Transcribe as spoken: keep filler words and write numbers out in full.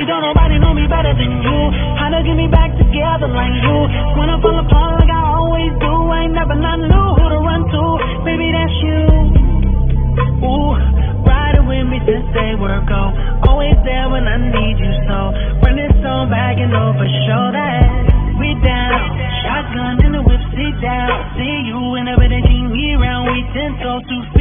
don't nobody know me better than you. How to get me back together like you. When I fall apart like I always do, I ain't never not knew who to run to. Baby, that's you. Ooh, riding with me since day work go. Always there when I need you so. Run this song back and know for sure that we down. Shotgun in the whip, sit down. See you and everything me around. We ten toes to